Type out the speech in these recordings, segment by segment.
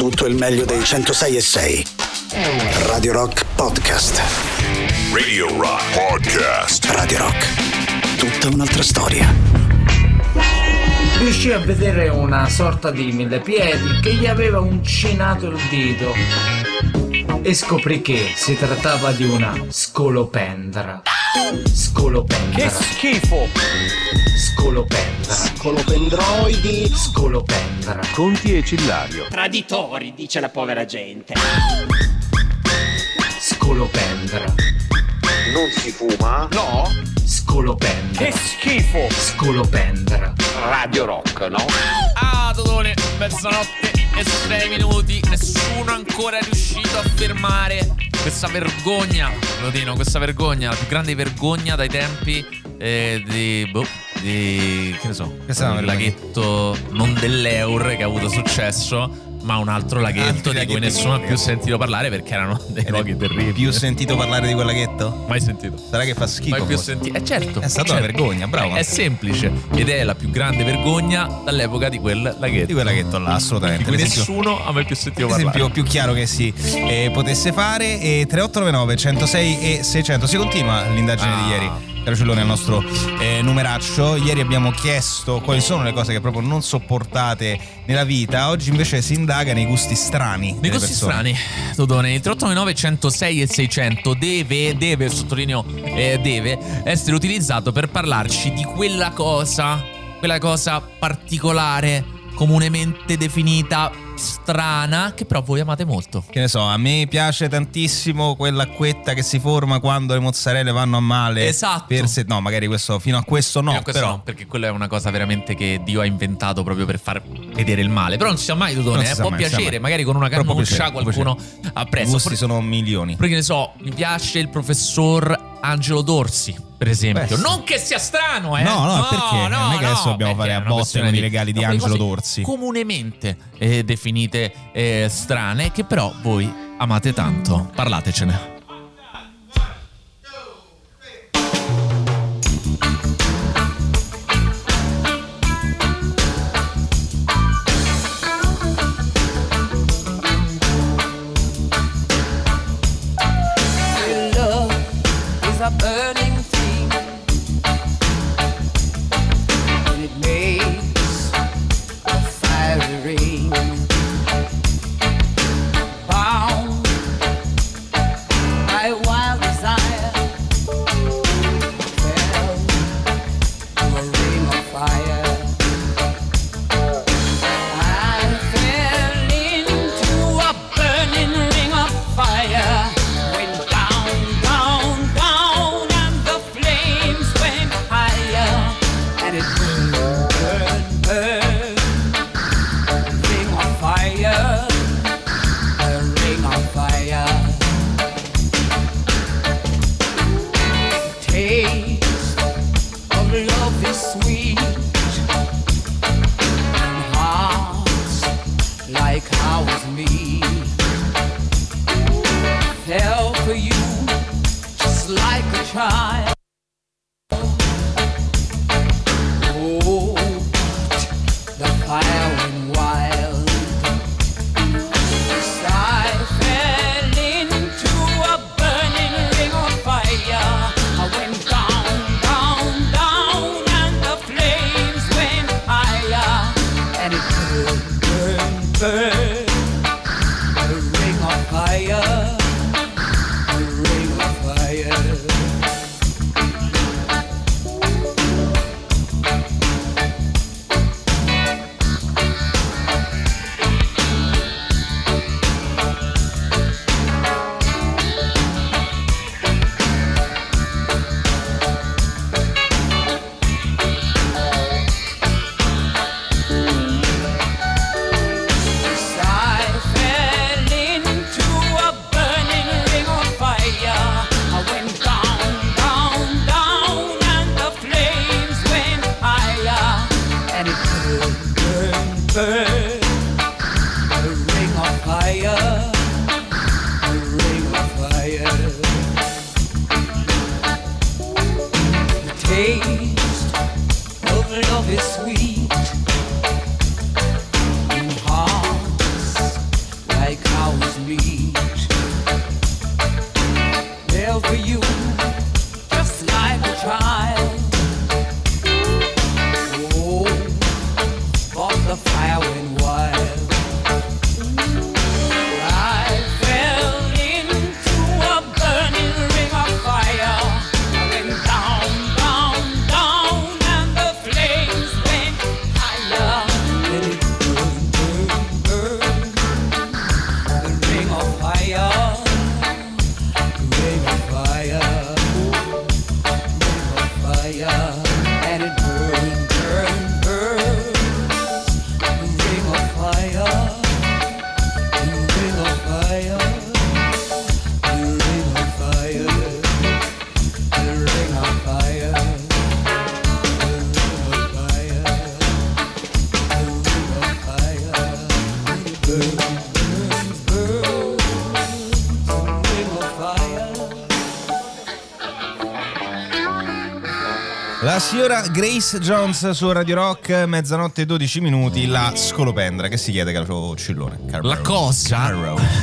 tutto il meglio dei 106.6. Radio Rock Podcast. Radio Rock Podcast. Radio Rock. Tutta un'altra storia. Riuscì a vedere una sorta di millepiedi che gli aveva uncinato il dito e scoprì che si trattava di una scolopendra. Scolopendra. Che schifo! Scolopendra. Scolopendroidi. Scolopendra. Conti e Cillario. Traditori, dice la povera gente. Scolopendra. Non si fuma? No? Scolopendra. Che schifo! Scolopendra. Radio Rock, no? Ah, Totone, mezzanotte e 6 minuti. Nessuno ancora è riuscito a fermare questa vergogna, Lodino, questa vergogna, la più grande vergogna dai tempi che ne so, il laghetto non dell'Eur che ha avuto successo, ma un altro laghetto di cui nessuno ha più sentito parlare perché erano dei luoghi terribili. Più sentito parlare di quel laghetto? Mai sentito. Sarà che fa schifo. Mai più sentito. Certo. È stata una vergogna, bravo. È semplice ed è la più grande vergogna dall'epoca di quel laghetto. Di quel laghetto là, assolutamente. Di cui nessuno ha mai più sentito parlare. L'esempio più chiaro che si potesse fare. 3899 106 e 600. Si continua l'indagine di ieri. Caro Cellone, al nostro numeraccio. Ieri abbiamo chiesto quali sono le cose che proprio non sopportate nella vita. Oggi invece si indaga nei gusti strani. Nei gusti strani, Totone. Il 3899 106 e 600 deve, sottolineo, deve essere utilizzato per parlarci di quella cosa particolare, comunemente definita strana, che però voi amate molto. Che ne so, a me piace tantissimo quell'acquetta che si forma quando le mozzarelle vanno a male. Esatto. No, magari questo fino a questo no, però no, perché quella è una cosa veramente che Dio ha inventato proprio per far vedere il male. Però non si sa mai, Totone, può piacere, magari con una cannuccia qualcuno apprezza. I gusti sono milioni. Perché ne so, mi piace il professor Angelo Dorsi, per esempio. Non che sia strano, No, perché? Non è che adesso dobbiamo fare a botte con i regali di Angelo Dorsi. Comunemente definite strane, che però voi amate tanto. Parlatecene. A burning thing, and it makes a fiery ring, bound by wild desire, fell to a ring of fire. I fell into a burning ring of fire. Sweet and hearts like ours me fell for you just like a child. Oh, the fire went wild. Yes, I fell into a burning ring of fire. I went down, down, down, and the flames went higher, and it burned, burned, burned. The ring of fire, the ring of fire. La signora Grace Jones su Radio Rock, mezzanotte e 12 minuti, la scolopendra che si chiede, caro Cillone. La cosa,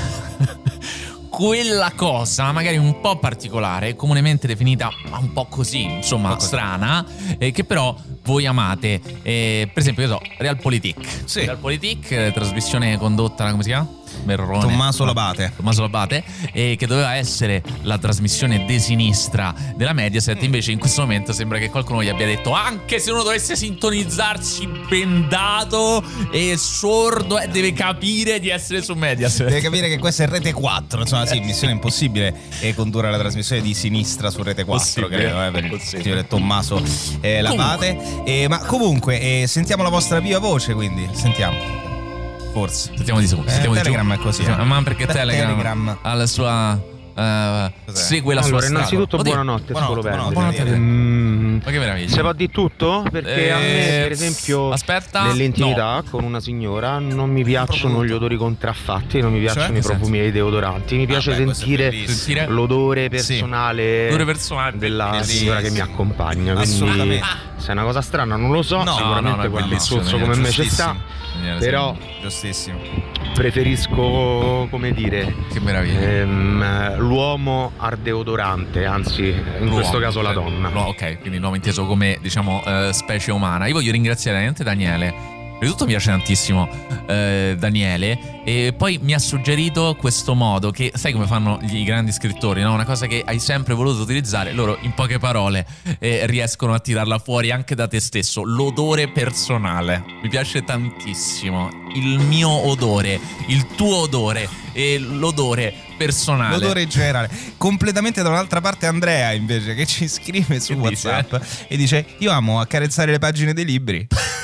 quella cosa magari un po' particolare, comunemente definita un po' così, insomma, strana, che però voi amate. Per esempio, io so, Realpolitik. Sì. Realpolitik, trasmissione condotta, come si chiama? Merrone. Tommaso Labate, che doveva essere la trasmissione de sinistra della Mediaset. Invece in questo momento sembra che qualcuno gli abbia detto: anche se uno dovesse sintonizzarsi bendato e sordo, deve capire di essere su Mediaset, deve capire che questa è Rete 4. Insomma, sì, missione impossibile condurre la trasmissione di sinistra su Rete 4, credo, per il signore Tommaso Labate. Ma comunque sentiamo la vostra viva voce, quindi sentiamo. Forse sentiamo di su. Telegram è così. Ma perché Telegram ha la sua segue la sua strada. Innanzitutto buonanotte, buonanotte. Ma che meraviglia. Se va di tutto? Perché a me, per esempio, nell'intimità con una signora non mi piacciono gli odori contraffatti, non mi piacciono i profumi dei deodoranti. Mi piace sentire l'odore personale della signora che mi accompagna. Quindi se è una cosa strana non lo so, sicuramente qualche sozzo come me ci sta. Però giustissimo, preferisco, come dire, che meraviglia, l'uomo al deodorante, anzi in questo caso la donna. Ok, quindi l'uomo inteso come, diciamo, specie umana. Io voglio ringraziare veramente Daniele. Prima di tutto mi piace tantissimo Daniele, e poi mi ha suggerito questo modo che, sai come fanno i grandi scrittori, no? Una cosa che hai sempre voluto utilizzare, loro in poche parole riescono a tirarla fuori anche da te stesso: l'odore personale. Mi piace tantissimo il mio odore, il tuo odore e l'odore personale, l'odore generale. Completamente da un'altra parte Andrea invece, che ci scrive su WhatsApp e dice: io amo accarezzare le pagine dei libri.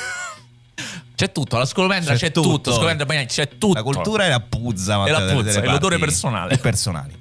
C'è tutto, alla scolopendra c'è tutto. Scolopendra c'è tutto. La cultura è la puzza, e l'odore personale. E personali.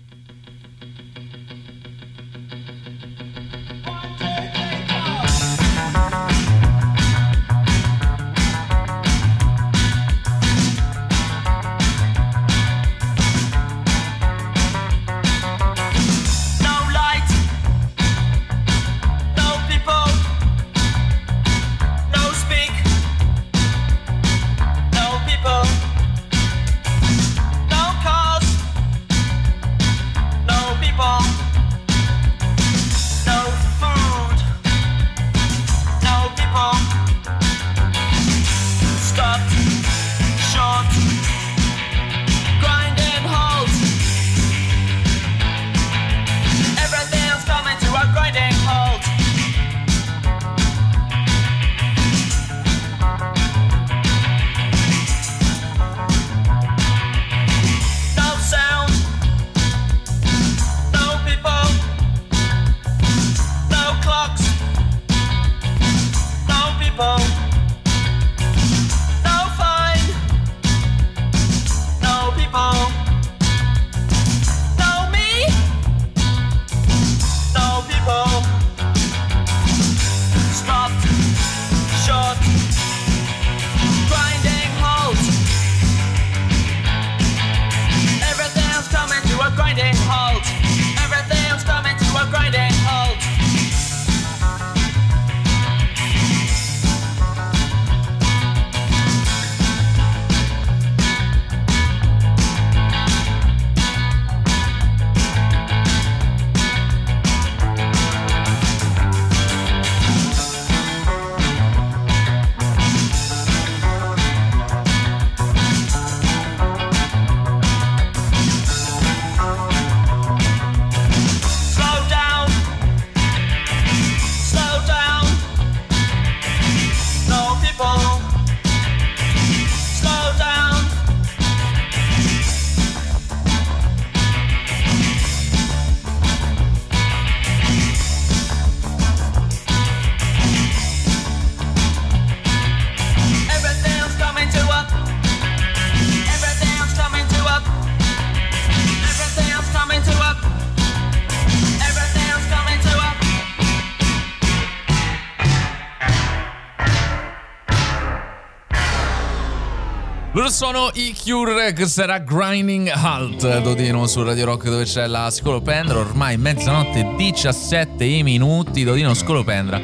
Loro sono i Cure, che sarà Grinding Halt, Dodino su Radio Rock, dove c'è la scolopendra. Ormai mezzanotte 17 minuti, Dodino scolopendra.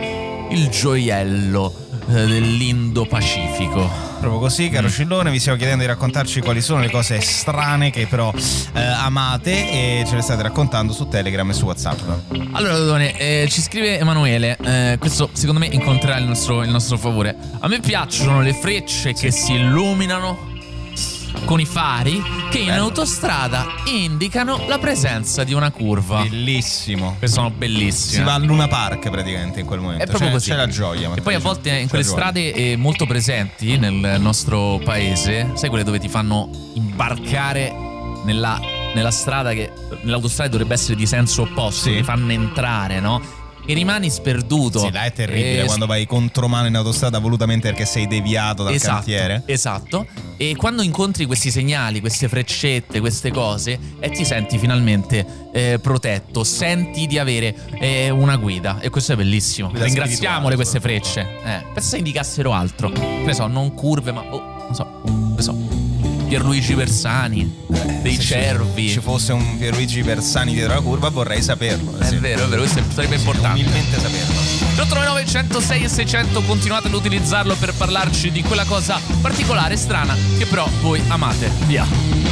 il gioiello dell'Indo-Pacifico. Proprio così, caro Cillone, vi stiamo chiedendo di raccontarci quali sono le cose strane che però amate e ce le state raccontando su Telegram e su WhatsApp. Allora, Dodone, ci scrive Emanuele, questo secondo me incontrerà il nostro favore. A me piacciono le frecce che si illuminano con i fari che in autostrada indicano la presenza di una curva. Bellissimo. Che sono bellissime. Si va a Luna Park praticamente in quel momento. È proprio così. C'è la gioia. E poi a volte in quelle strade molto presenti nel nostro paese, sai quelle dove ti fanno imbarcare nella strada che nell'autostrada dovrebbe essere di senso opposto, ti fanno entrare, no? E rimani sperduto. Sì, là è terribile quando vai contromano in autostrada volutamente perché sei deviato dal cantiere. Esatto. E quando incontri questi segnali, queste freccette, queste cose, e ti senti finalmente protetto, senti di avere una guida. E questo è bellissimo. Ringraziamole queste frecce. Pensa se indicassero altro. Che ne so, non curve, ma non so. Pierluigi Bersani, dei cervi. Se ci fosse un Pierluigi Bersani dietro la curva vorrei saperlo. È vero, questo sarebbe importante. Umilmente saperlo. 899 106 e 600, continuate ad utilizzarlo per parlarci di quella cosa particolare, strana, che però voi amate. Via.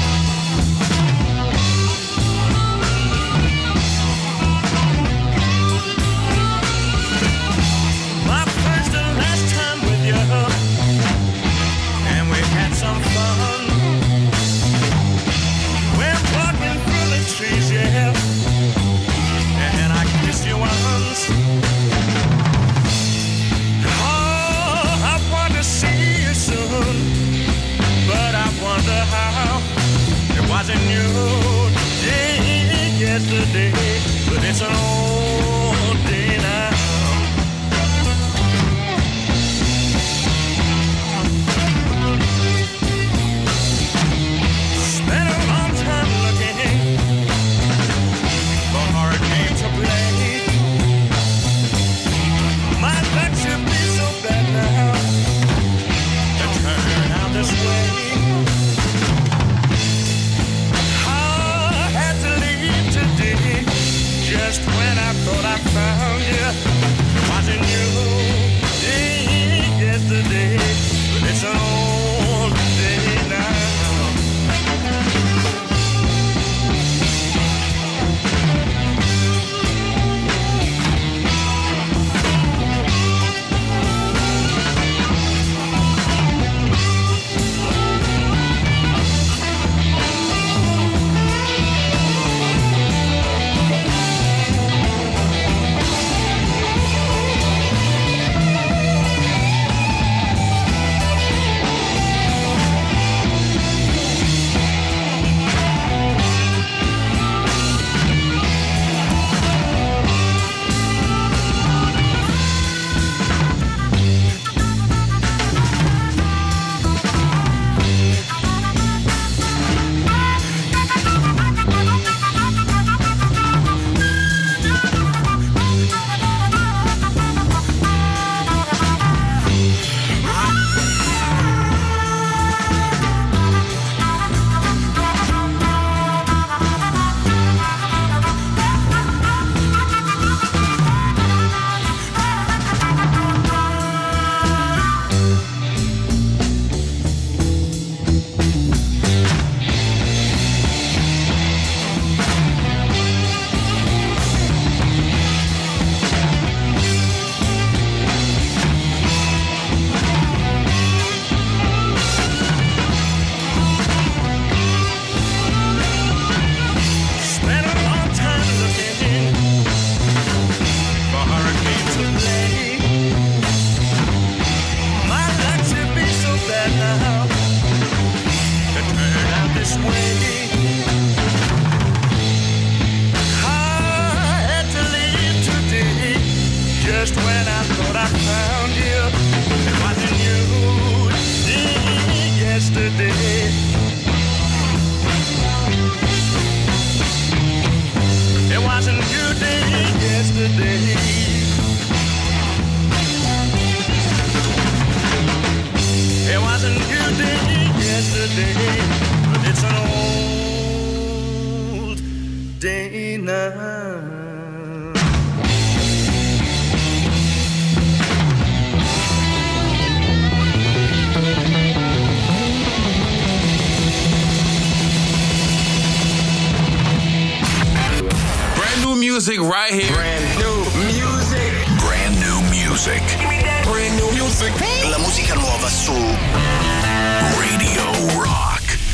Wasn't new day yesterday, but it's an old day now. Spent a long time looking for a hard game to play. My luck should be so bad now to turn out this way. Just when I thought I found you, wasn't you yesterday, but it's an old day now. music right here. Brand new music. Brand new music. Brand new music. La musica nuova su Radio Rock.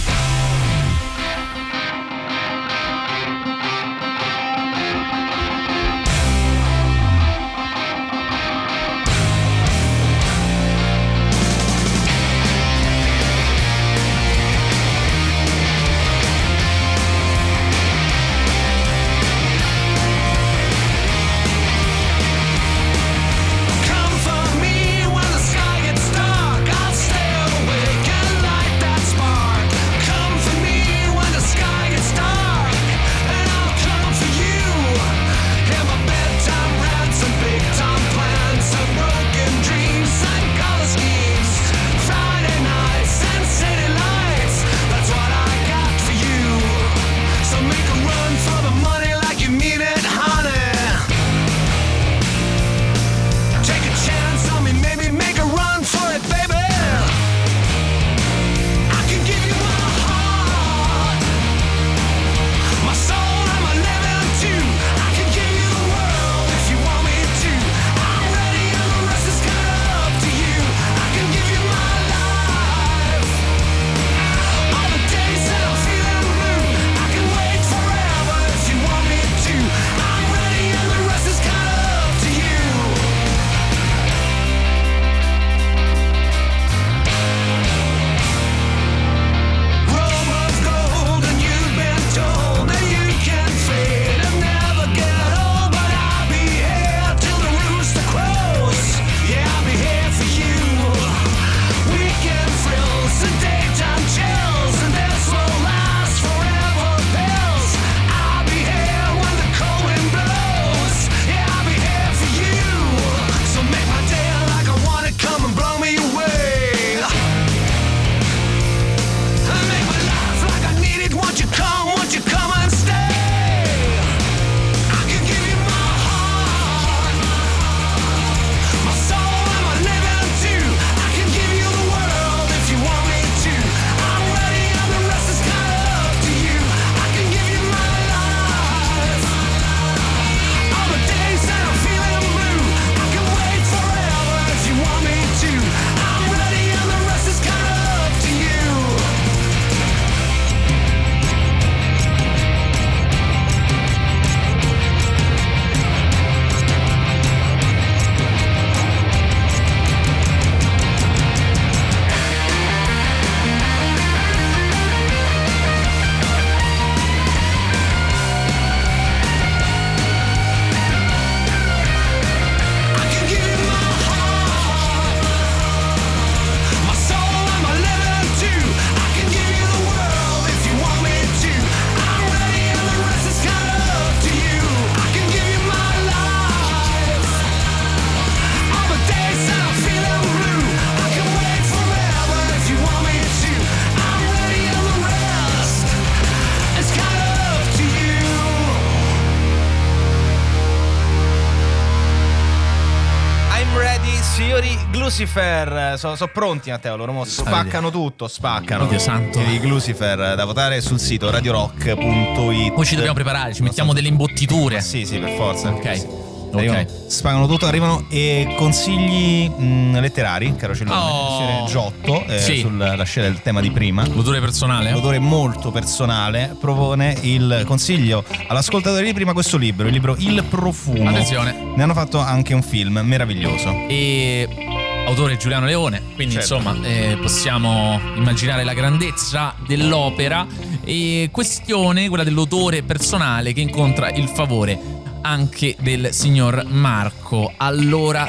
Lucifer, sono pronti Matteo, loro spaccano tutto, spaccano. Oddio santo. Di Lucifer da votare sul sito radiorock.it. Poi ci dobbiamo preparare, ci mettiamo delle imbottiture. Sì, per forza. Ok. Spaccano tutto, arrivano consigli letterari, caro Cellone. Giotto, sulla scena del tema di prima. L'odore personale? L'odore molto personale. Propone il consiglio all'ascoltatore di prima questo libro, il libro Il Profumo. Attenzione. Ne hanno fatto anche un film meraviglioso. E autore Giuliano Leone, quindi insomma possiamo immaginare la grandezza dell'opera. E questione, quella dell'odore personale che incontra il favore anche del signor Marco. Allora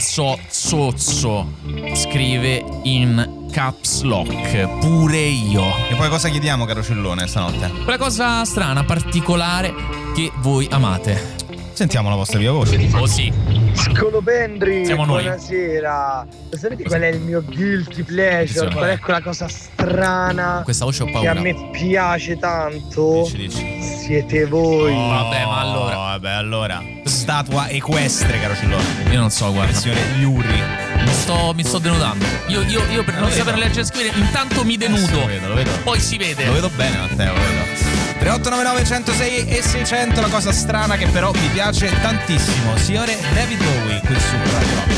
sozzo, scrive in caps lock, pure io. E poi cosa chiediamo, caro Cellone, stanotte? Quella cosa strana, particolare che voi amate. Sentiamo la vostra viva voce. Oh sì. Scolopendri, siamo noi. Buonasera. Sapete qual è il mio guilty pleasure? Qual è quella cosa strana? Questa voce ho paura. Che a me piace tanto? Dici. Siete voi. Vabbè, ma allora. Statua equestre, caro Cellone. Io non so, guarda. Il signore Yuri. Mi sto denudando. Io per non sapere leggere e scrivere, intanto mi denudo. Lo vedo. Poi si vede. Lo vedo bene, Matteo, lo vedo. 3899 106 e 600. La cosa strana che però mi piace tantissimo, signore David Bowie qui su Radio Rock.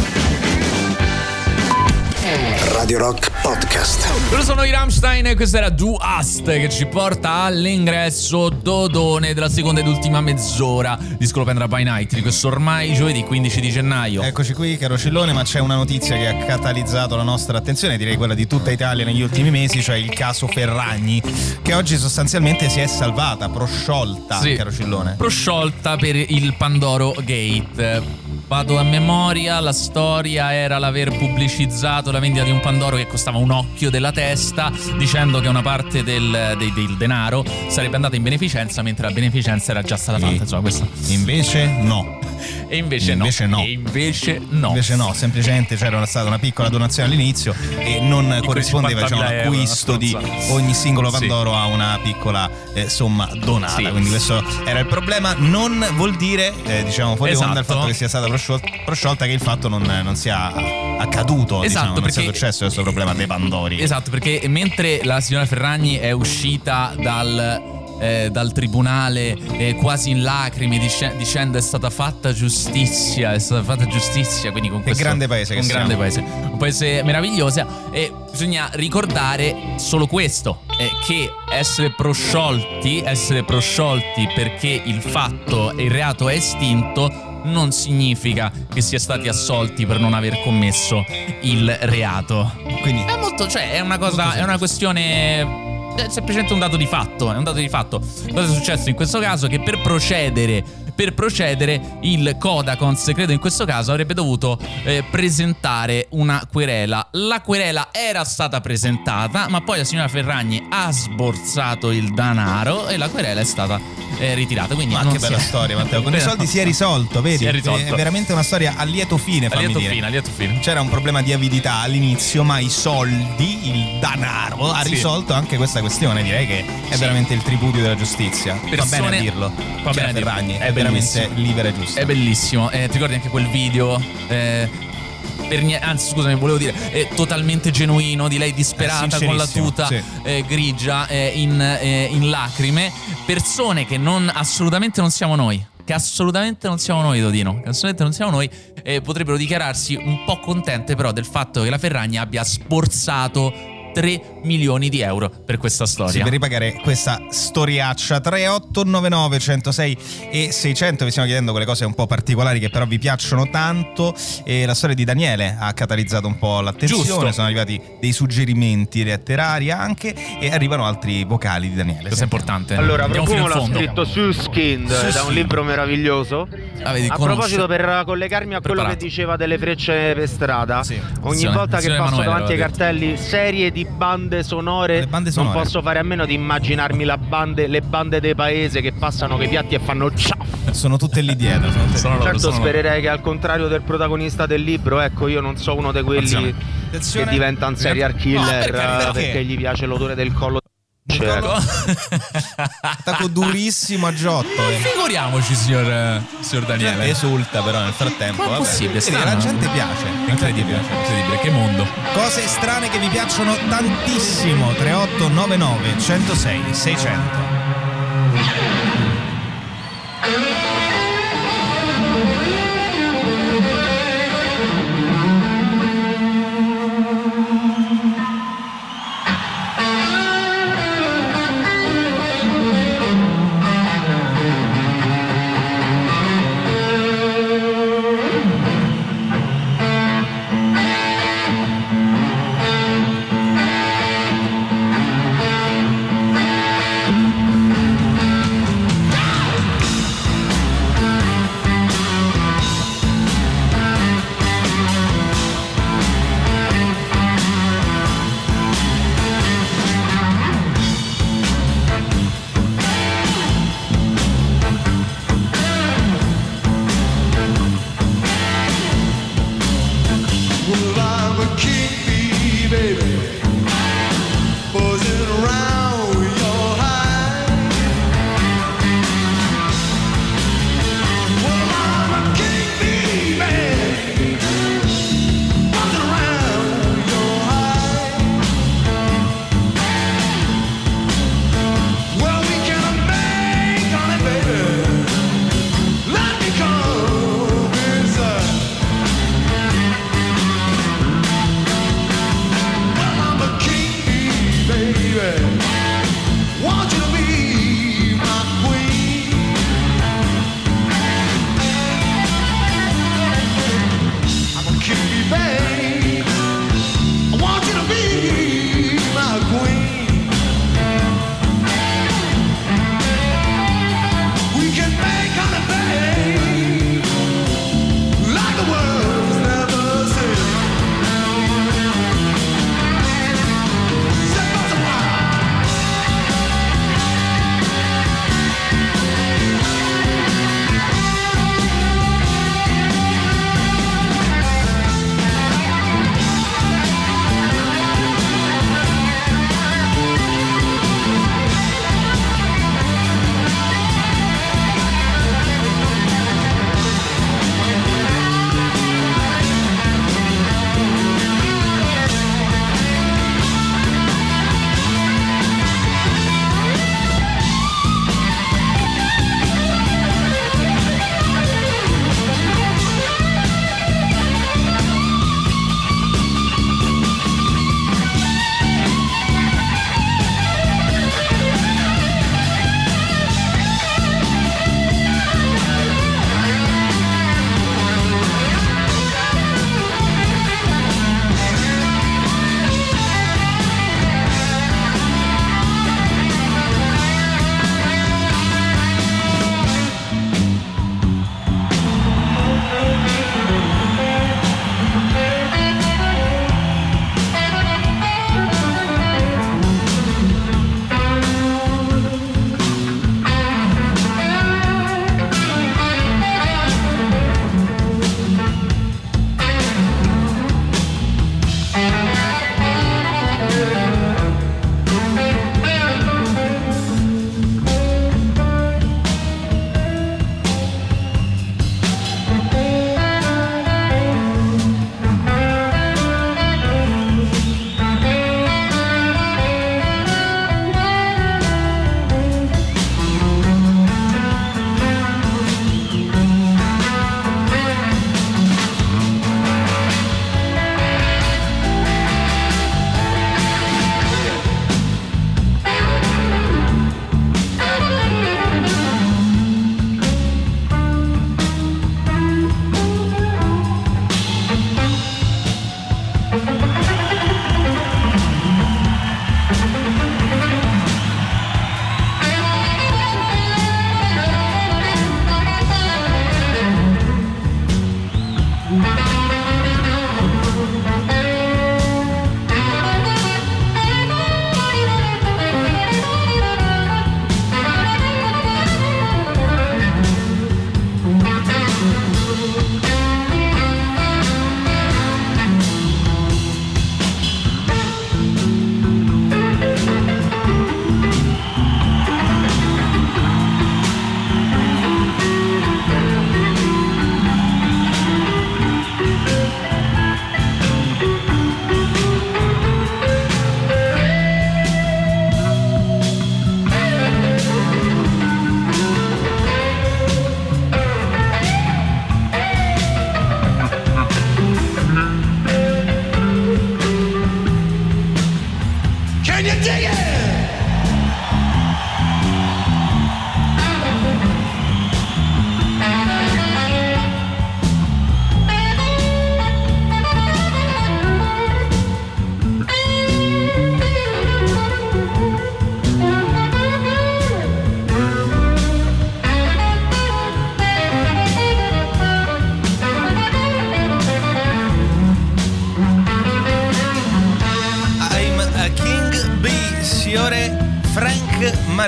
Radio Rock Podcast. Loro sono i Rammstein e questa era Du Hast, che ci porta all'ingresso dodone della seconda ed ultima mezz'ora di Scolopendra by Night di questo ormai giovedì 15 di gennaio. Eccoci qui, caro Cillone, ma c'è una notizia che ha catalizzato la nostra attenzione, direi quella di tutta Italia negli ultimi mesi, cioè il caso Ferragni, che oggi sostanzialmente si è salvata, prosciolta, sì, caro Cillone. Prosciolta per il Pandoro Gate. Vado a memoria, la storia era l'aver pubblicizzato la vendita di un Pandoro che costava un occhio della testa, dicendo che una parte del denaro sarebbe andata in beneficenza, mentre la beneficenza era già stata fatta. Insomma, questo. Invece no. E invece no. E invece no, semplicemente c'era stata una piccola donazione all'inizio e non corrispondeva, diciamo, l'acquisto di ogni singolo Pandoro a una piccola somma donata. Sì. Quindi questo era il problema. Non vuol dire, diciamo, fuori onda il fatto che sia stata prosciolta, che il fatto non sia accaduto, diciamo, non sia successo questo problema dei Pandori. Esatto, perché mentre la signora Ferragni è uscita dal tribunale quasi in lacrime dicendo è stata fatta giustizia, quindi con questo grande paese, un grande paese, un paese meraviglioso, e bisogna ricordare solo questo, che essere prosciolti perché il reato è estinto non significa che si è stati assolti per non aver commesso il reato. Quindi è molto, cioè è una cosa, è una questione, è semplicemente un dato di fatto. Cosa è successo in questo caso? Che per procedere il Codacons, credo in questo caso, avrebbe dovuto presentare una querela. La querela era stata presentata, ma poi la signora Ferragni ha sborsato il denaro e la querela è stata ritirata. Quindi che bella storia, Matteo. Con i soldi si è risolto, vedi? Si è risolto. È veramente una storia a lieto fine, a lieto fine. C'era un problema di avidità all'inizio, ma i soldi, il denaro ha risolto anche questa questione. Direi che è veramente il tripudio della giustizia. Va bene a dirlo. Va bene a Ferragni, è veramente libera e giusta. È bellissimo. Ti ricordi anche quel video? Anzi, scusami, volevo dire, è totalmente genuino, di lei disperata con la tuta grigia in lacrime. Persone che assolutamente non siamo noi. Dodino. Che assolutamente non siamo noi. Potrebbero dichiararsi un po' contente però del fatto che la Ferragni abbia sborsato 3 milioni di euro per questa storia. Sì, per ripagare questa storiaccia. 3899 106 e 600. Vi stiamo chiedendo quelle cose un po' particolari che però vi piacciono tanto, e la storia di Daniele ha catalizzato un po' l'attenzione. Giusto. Sono arrivati dei suggerimenti letterari anche, e arrivano altri vocali di Daniele. Questo è importante. Allora, Profumo l'ha scritto Suskind, da un libro meraviglioso. A proposito, per collegarmi a quello che diceva delle frecce per strada, ogni volta che passo davanti ai cartelli serie di bande sonore, non posso fare a meno di immaginarmi le bande dei paese che passano coi piatti e fanno ciao. Sono tutte lì dietro. Certo, spererei che al contrario del protagonista del libro, ecco, io non so uno di quelli che diventa un serial killer perché gli piace l'odore del collo. Attacco durissimo a Giotto. Figuriamoci, signor Daniele. Esulta però nel frattempo. Ma è possibile, la gente piace. Incredibile, che mondo. Cose strane che vi piacciono tantissimo. 3899 106 600.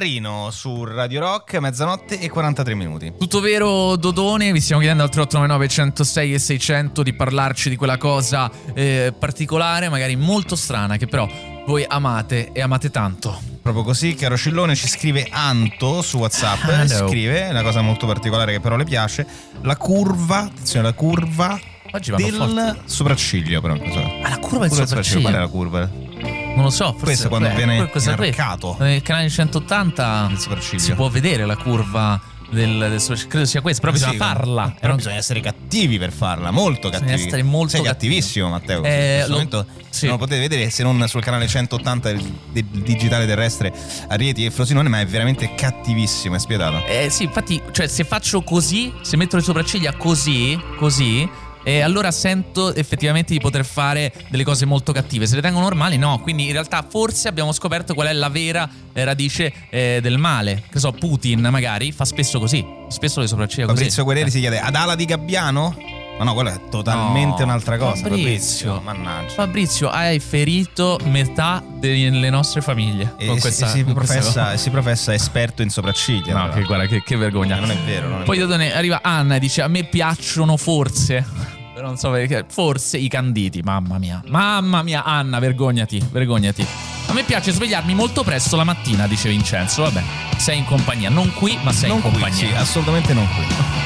Marino su Radio Rock, mezzanotte e 43 minuti. Tutto vero, Dodone? Vi stiamo chiedendo al 3899 106 e 600 di parlarci di quella cosa particolare, magari molto strana, che però voi amate e amate tanto. Proprio così, caro Cillone, ci scrive Anto su WhatsApp. Scrive una cosa molto particolare che però le piace: la curva, attenzione, la curva del sopracciglio. Però la curva del sopracciglio? Qual è la curva? Non lo so, forse questo quando viene inarcato. Nel canale 180 si può vedere la curva del sopracciglio. Credo sia questo, però bisogna farla. Però bisogna essere cattivi per farla, molto cattivi. Bisogna essere molto Sei cattivissimo, Matteo. In questo momento non lo potete vedere se non sul canale 180 del digitale terrestre a Rieti e Frosinone, ma è veramente cattivissimo, è spietato. Sì, infatti, cioè se faccio così, se metto le sopracciglia così, e allora sento effettivamente di poter fare delle cose molto cattive. Se le tengo normali, no. Quindi in realtà forse abbiamo scoperto qual è la vera radice del male. Che so, Putin magari fa spesso così. Spesso le sopracciglia così. Fabrizio Guerrieri si chiede: ad ala di Gabbiano? Ma no, quello è totalmente un'altra cosa. Fabrizio, mannaggia. Fabrizio, hai ferito metà delle nostre famiglie. E si professa esperto in sopracciglia. No, guarda, che vergogna. Non è vero. Poi da dove arriva Anna e dice: a me piacciono forse. Però non so perché. Forse i canditi. Mamma mia, Anna, vergognati. A me piace svegliarmi molto presto la mattina, dice Vincenzo. Vabbè, sei in compagnia. Non qui, ma sei in compagnia. Sì, assolutamente non qui.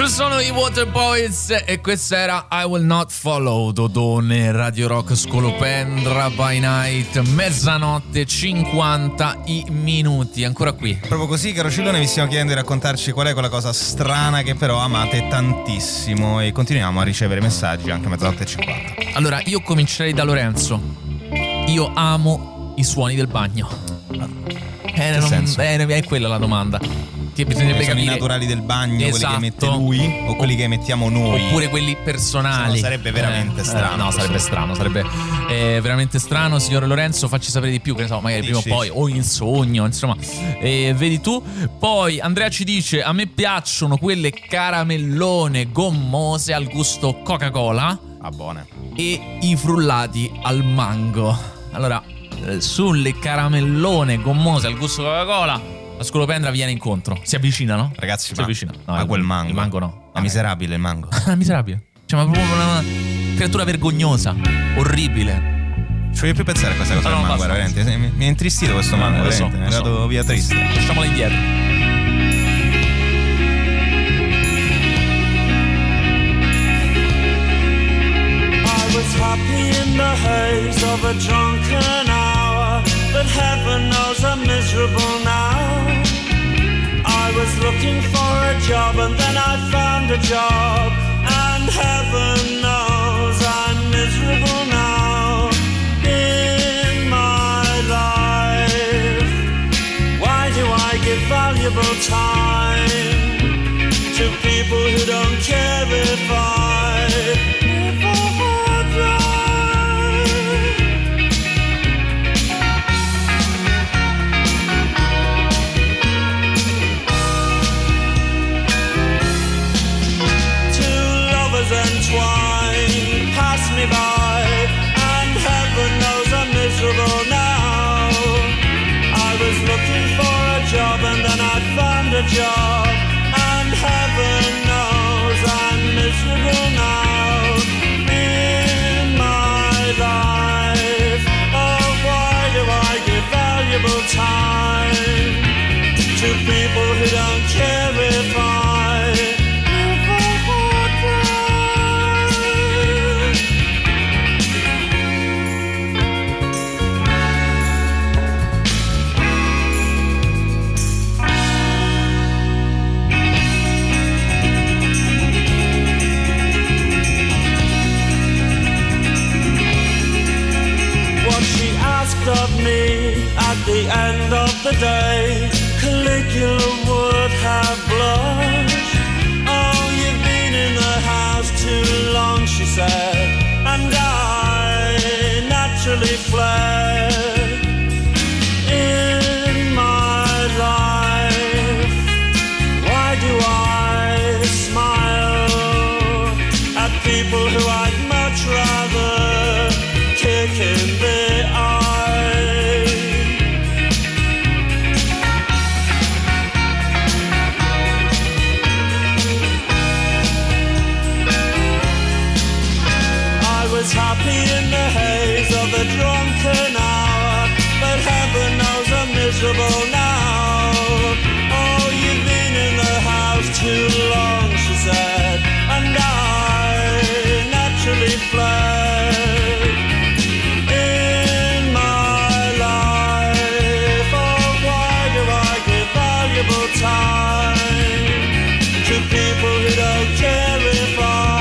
Sono i Waterboys e questa era I Will Not Follow, Dodone, Radio Rock, Scolopendra by Night, mezzanotte 50 i minuti, ancora qui. Proprio così, caro Cillone, vi stiamo chiedendo di raccontarci qual è quella cosa strana che però amate tantissimo e continuiamo a ricevere messaggi anche a mezzanotte e 50. Allora, io comincerei da Lorenzo. Io amo i suoni del bagno. È quella la domanda. Che bisognerebbe sono capire i naturali del bagno, esatto. Quelli che mette lui o quelli che mettiamo noi, oppure quelli personali. Sarebbe veramente strano. No, sarebbe strano, sarebbe veramente strano. Signor Lorenzo, facci sapere di più, che ne so, magari prima o poi, o in sogno, insomma, vedi tu. Poi Andrea ci dice: a me piacciono quelle caramellone gommose al gusto Coca-Cola. Ah, buone. E i frullati al mango. Allora, sulle caramellone gommose al gusto Coca-Cola la Scolopendra viene incontro. Si avvicina, no? Ragazzi, si avvicina. No, a quel mango. Il mango no. Ma miserabile il mango. Miserabile. Cioè, ma proprio una creatura vergognosa, orribile. Ci voglio più pensare a questa cosa del mango, veramente. Mi è intristito questo mango, veramente. Mi è dato via triste. Lasciamola indietro. I was happy in the haze of a drunken hour, but heaven knows I'm miserable now. I was looking for a job and then I found a job, and heaven knows I'm miserable now. In my life, why do I give valuable time to people who don't care if I entwine, pass me by, and heaven knows I'm miserable now. I was looking for a job and then I found a job, and heaven knows I'm miserable now. In my life, oh why do I give valuable time to people who don't care if I of me at the end of the day, Caligula would have blushed. Oh, you've been in the house too long, she said, and I naturally fled. In my life, why do I smile at people who I'd much rather kick in the eye? Happy in the haze of a drunken hour, but heaven knows I'm miserable now. Oh, you've been in the house too long, she said, and I naturally fled. In my life, oh, why do I give valuable time to people who don't care if I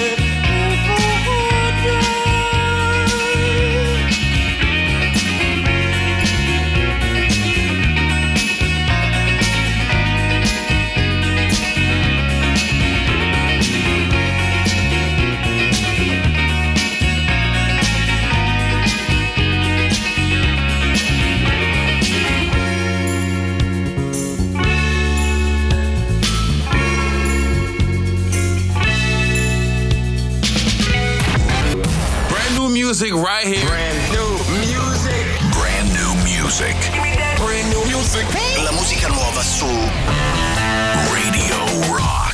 music right here. Brand new music. Brand new music. Brand new music. La musica nuova su Radio Rock.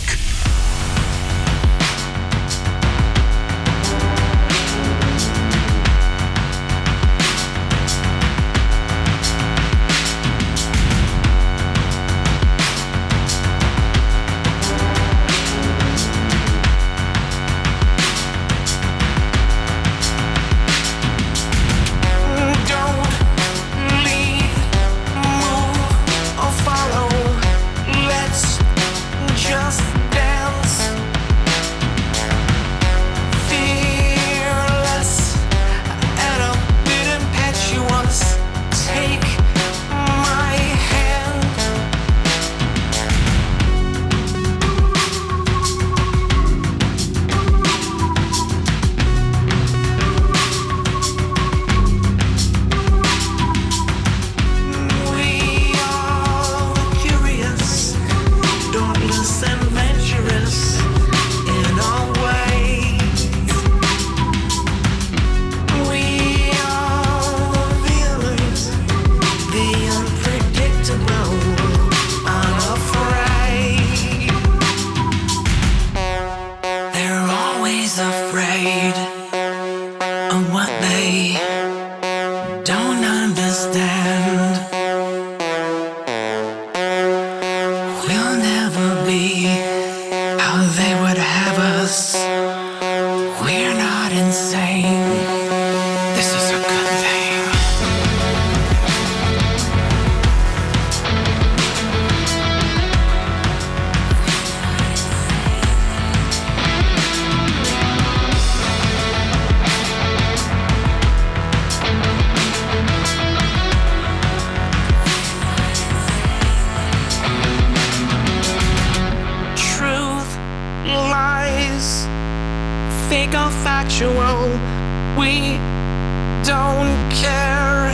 think of factual. We don't care.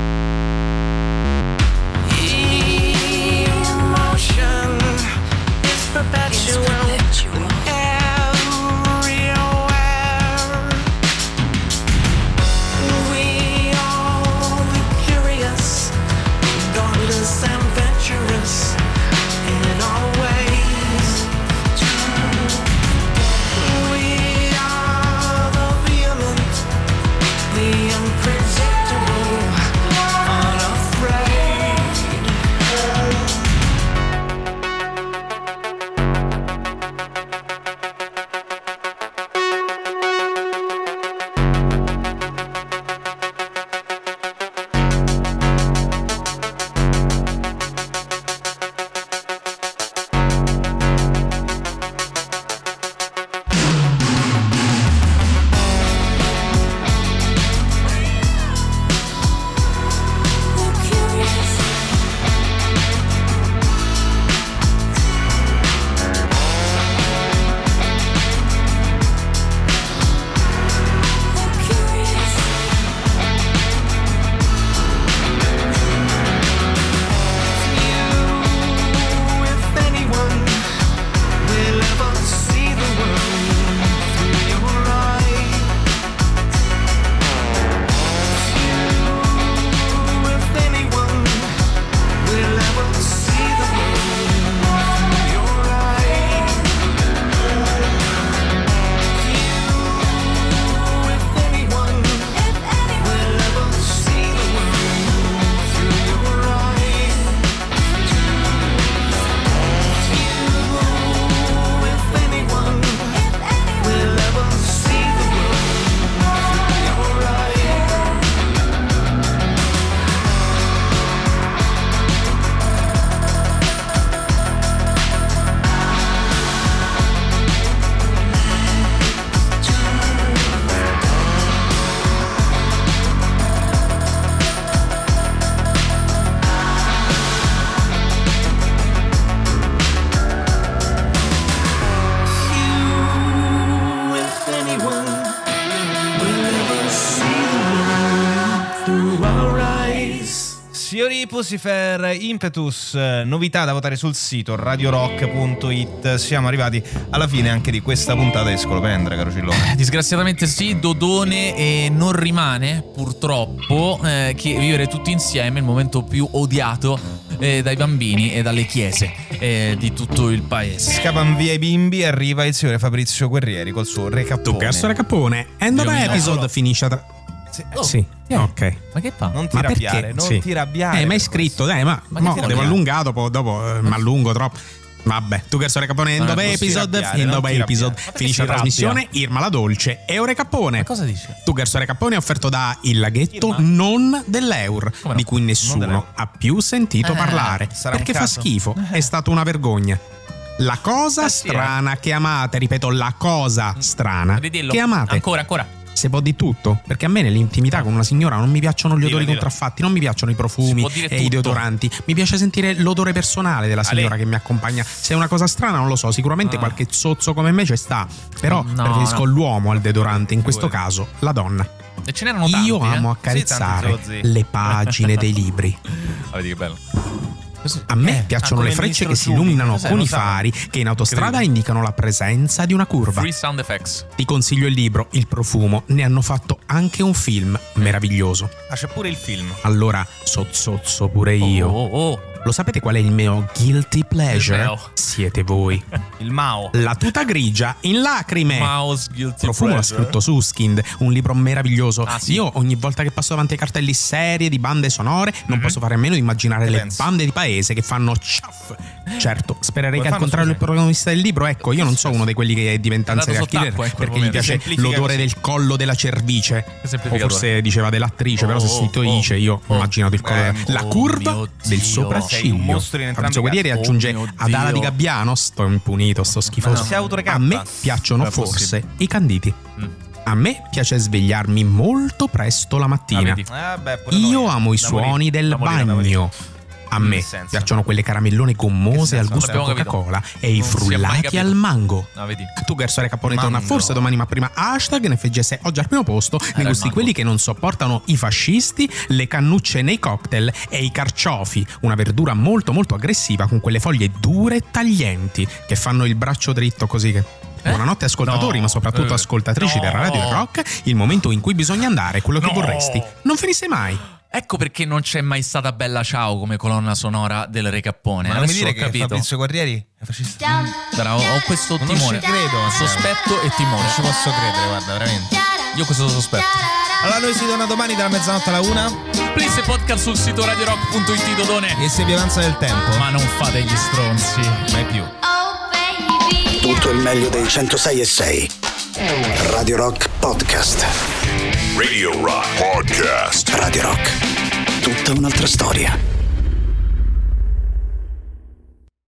Emotion is perpetual. Everywhere. We all curious, godless and venturous in our ways. We are the vehement, the unpredictable, unafraid. Signori Pussifer, Impetus, novità da votare sul sito radiorock.it. Siamo arrivati alla fine anche di questa puntata di Scolopendra, caro Cillone. Disgraziatamente sì, Dodone, e non rimane purtroppo che vivere tutti insieme il momento più odiato dai bambini e dalle chiese di tutto il paese. Scappano via i bimbi, arriva il signore Fabrizio Guerrieri col suo recappone. Tu cazzo recappone. End of episode finisce tra... Sì, ok. Ma che fa? Non ti arrabbiare, non ti arrabbiare. Ma hai scritto, dai, ma devo allungato, dopo mi allungo troppo. Vabbè, tu che recapone end of episode, finisce la trasmissione, Irma la Dolce e Orecapone. Ma cosa dice? Tu che Recapone è offerto da Il Laghetto, non dell'Eur, di cui nessuno ha più sentito parlare, perché fa schifo, è stata una vergogna. La cosa strana che amate, ripeto, la cosa strana che amate. Ancora. Se può di tutto, perché a me nell'intimità con una signora non mi piacciono gli odori contraffatti, non mi piacciono i profumi e i deodoranti, mi piace sentire l'odore personale della signora che mi accompagna. Se è una cosa strana non lo so, sicuramente qualche zozzo come me ci sta, però preferisco l'uomo al deodorante, in questo caso la donna. E ce n'erano tanti. Io amo accarezzare le pagine dei libri. Vedi che bello. A me piacciono le frecce che si illuminano con i fari che in autostrada indicano la presenza di una curva. Free sound effects. Ti consiglio il libro Il profumo, ne hanno fatto anche un film meraviglioso. Ah, c'è pure il film. Allora, sozzozzo pure io. Lo sapete qual è il mio guilty pleasure? Siete voi. Il Mao. La tuta grigia in lacrime. Mao's guilty profumo pleasure. l'ha scritto Suskind, un libro meraviglioso. Io ogni volta che passo davanti ai cartelli serie di bande sonore non posso fare a meno di immaginare le bande di paese che fanno ciaff. Certo, spererei che al contrario del protagonista del libro, ecco, io non so uno di quelli che diventa un serial killer perché gli piace l'odore del collo della cervice, o forse diceva dell'attrice, però se sentito dice io ho immaginato il collo, la curva del sopracciglio. Fabrizio Guerrieri aggiunge ad ala di Gabbiano, sto impunito, sto schifoso. A me piacciono forse i canditi. A me piace svegliarmi molto presto la mattina. Io amo i suoni del bagno. A me piacciono quelle caramellone gommose al gusto Coca-Cola e i frullati al mango. Tu Garsore Cappone torna forse domani, ma prima hashtag NFGS oggi al primo posto nei gusti quelli che non sopportano i fascisti, le cannucce nei cocktail e i carciofi, una verdura molto molto aggressiva con quelle foglie dure e taglienti che fanno il braccio dritto così che... Buonanotte ascoltatori, ma soprattutto ascoltatrici del Radio Rock, il momento in cui bisogna andare, quello che vorresti. Non finisse mai. Ecco perché non c'è mai stata Bella Ciao come colonna sonora del Re Cappone. Ma non mi dire che Fabrizio Guerrieri è fascista. Ho questo timore. Non ci credo. Sospetto e timore. Non ci posso credere, guarda, veramente. Io questo sospetto. Allora noi si torna domani dalla mezzanotte alla 1. Please podcast sul sito radiorock.it, Dodone. E se vi avanza del tempo. Ma non fate gli stronzi. Mai più. Tutto il meglio dei 106.6. Radio Rock Podcast. Radio Rock Podcast. Radio Rock. Tutta un'altra storia.